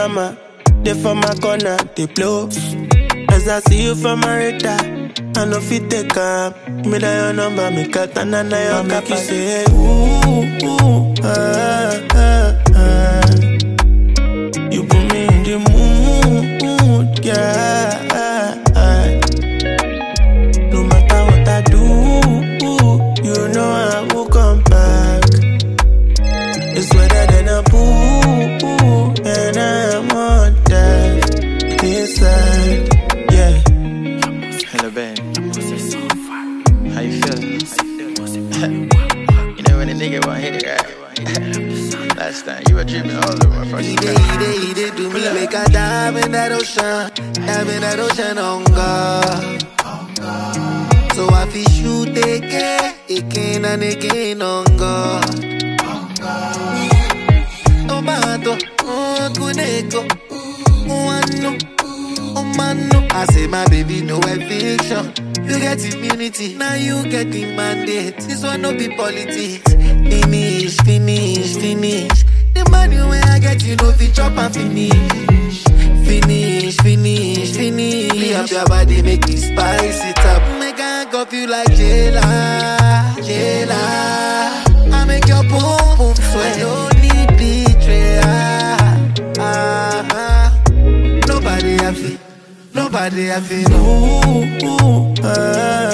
drama. They for my corner, they blow. As I see you from my radar, I know fit take up. Me that your number, me cut and I your make you say, ooh, ooh, You put me in the mood, yeah. No matter what I do, you know I will come back. It's wetter than a pool, and I want that inside, yeah. Hello, Ben. How you feeling? You know when a nigga want hit it right? Last time you were dreaming all over my first time. He did do me make a dive in that ocean on God. So I feel shoot again and again on God. Oh mato, oh kuneko, oh mano. I say my baby no eviction. You get immunity, now you get the mandate. This one no be politics. Finish. The money when I get you know fi chop and finish. Clean up your body, make it spice it up. Make I cuff you like jailer. I make your boom boom sweat. I don't need betrayal. Nobody I feel. Ooh,